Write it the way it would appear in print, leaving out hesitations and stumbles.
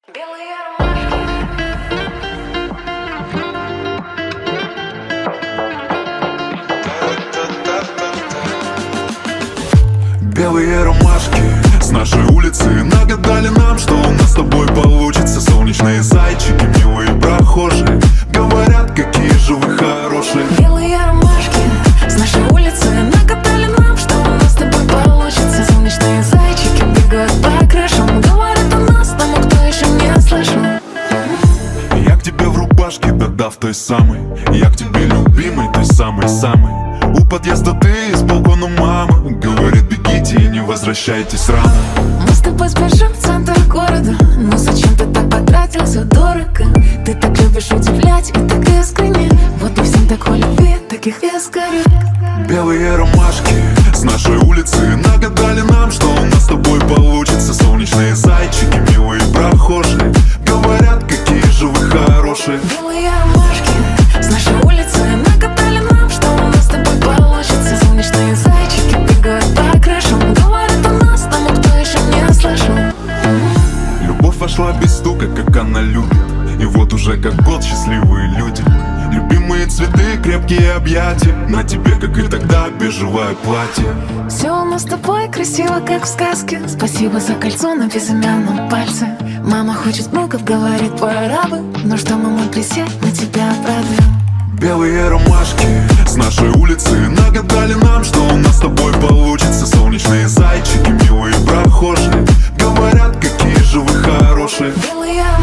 Белые ромашки. Белые ромашки с нашей улицы нагадали нам, что у нас с тобой получится. Солнечные зайчики, милые прохожие, говорят, какие же вы хорошие. Белые ромашки с нашей улицы нагадали нам, что у нас с тобой получится. Солнечные зайчики бегают по крышам, говорят у нас тому, кто еще не слышал. Я к тебе в рубашке, да-да, в той самой. Я к тебе любимой, той самой-самой. У подъезда ты, с балкона мама говорит, бегите и не возвращайтесь рано. Мы с тобой спешим в центр города, но зачем ты так потратился дорого? Ты так любишь удивлять и так искренне. Вот и всем такой любви, таких искренне. Белые ромашки с нашей улицы нагадали нам, что у нас с тобой получится. Солнечные зайчики, милые прохожие, говорят, какие же вы хорошие. Белые ромашки с нашей улицы нагадали нам, что у нас с тобой получится. Солнечные зайчики бегают по крышам, говорят у нас тому, кто еще не слышал. Любовь вошла без стука, как она любит. И вот уже как год счастливые люди. Любимые цветы, крепкие объятия. На тебе, как и тогда, бежевое платье. Все у нас с тобой красиво, как в сказке. Спасибо за кольцо на безымянном пальце. Мама хочет внуков, говорит, пора бы. Ну что, мама, присядь, мы тебя обрадуем. Белые ромашки с нашей улицы нагадали нам, что у нас с тобой получится. Солнечные зайчики, милые прохожие, говорят, какие же вы хорошие. Белые